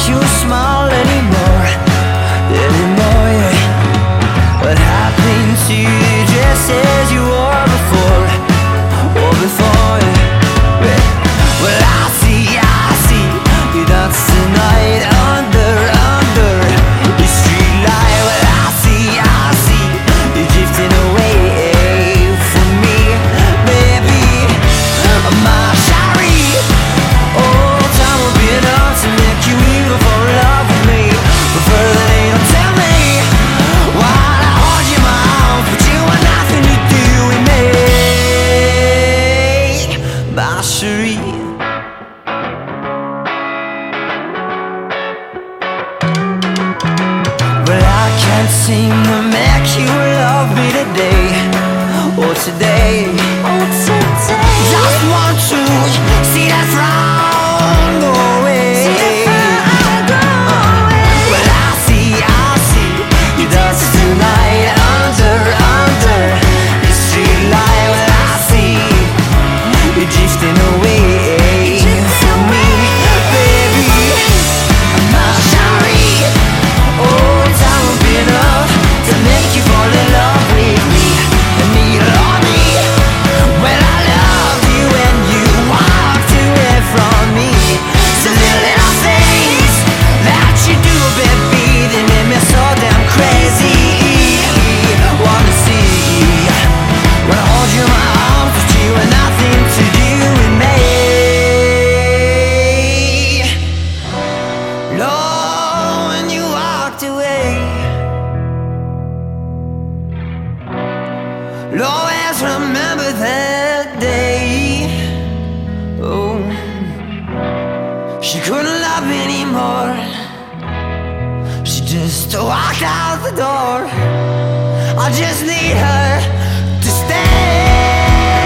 you smile anymore, yeah. What happened to you just as you were before, yeah. Well, I see you dance tonight under the street light. Well, I see you drifting away from me, baby. My shawty, oh, time will be enough to make you even fall in love with me. But further they don't tell me while I hold you in my arms, but you want nothing to do with me, my chérie. Well, I can't seem to make you love me today, or today. Just want to see that frown go away. Well, I see you dance tonight under the street light. Well, I see you drifting away from me, baby. My shawty, oh, time will be enough to make you fall in love with me. And need on me. Well, I loved you when you walked away from me. So little things that you do, baby, they make me so damn crazy. Wanna see, wanna hold you in my arms, but you had nothing to do with me. Lord, when you walked away, Lord, always remember that day. Oh, she couldn't love me anymore. She just walked out the door. I just need her to stay,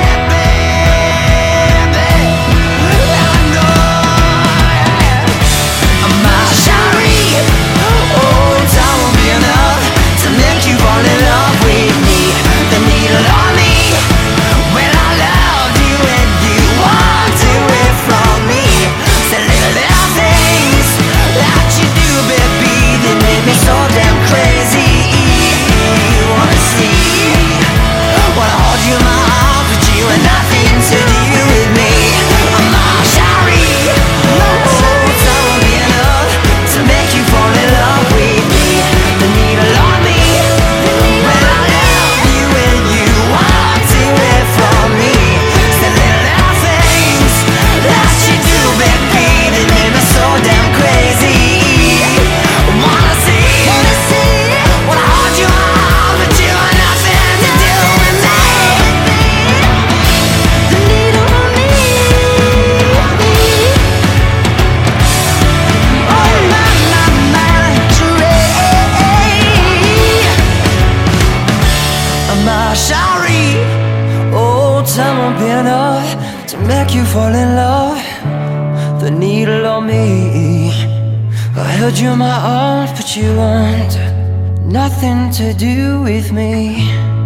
baby. I know, my shawty, oh, time will be enough to make you fall in love with me. The needle on me. When I loved you and you walked away from me. The little things that you do, baby, they make me so damn crazy. Wanna see, wanna hold you in my arms, but you had nothing to do with me. I'm not sorry. Oh, time will be enough to make you fall in love with me. The needle on me. When I love you and you walked away from me. The little things that you do, baby, they make me so damn crazy. Wanna see, wanna hold you on, but you had nothing to do with me. The needle on me. Oh, my, I'm sorry. Oh, time won't be enough to make you fall in love. The needle on me. I held you in my arms, but you want nothing to do with me.